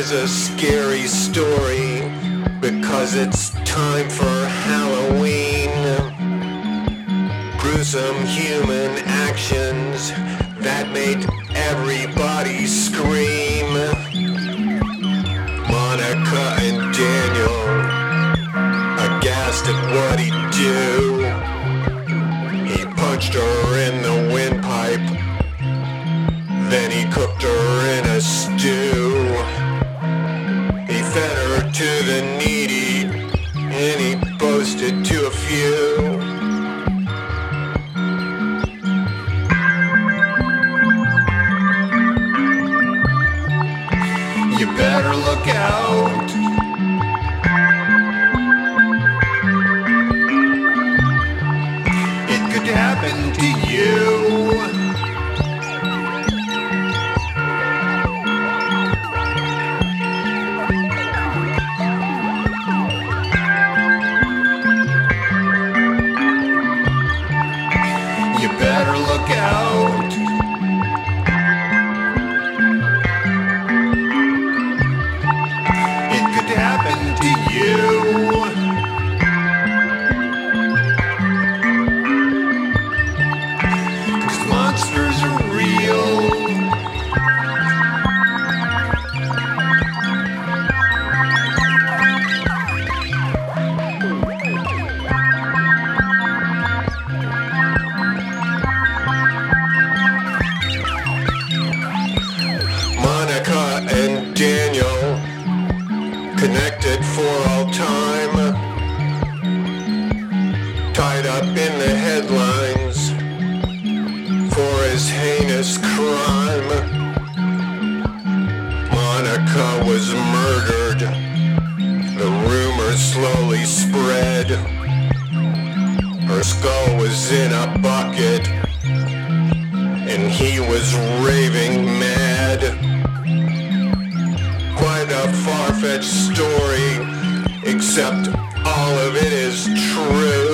is a scary story because it's time for Halloween. Gruesome human actions that made everybody scream. Monica and Daniel, aghast at what he'd do. He punched her in the windpipe, then he cooked her in a stew. He fed her to the needy, and he boasted to a few. You better look out. It could happen to you. You better look out. It could happen to you. 'Cause monsters are real. Monica and Daniel, connected for all time, tied up in the headlines for his heinous crime. Monica was murdered. The rumors slowly spread. Her skull was in a bucket, and he was raving mad. Quite a far-fetched story, except all of it is true.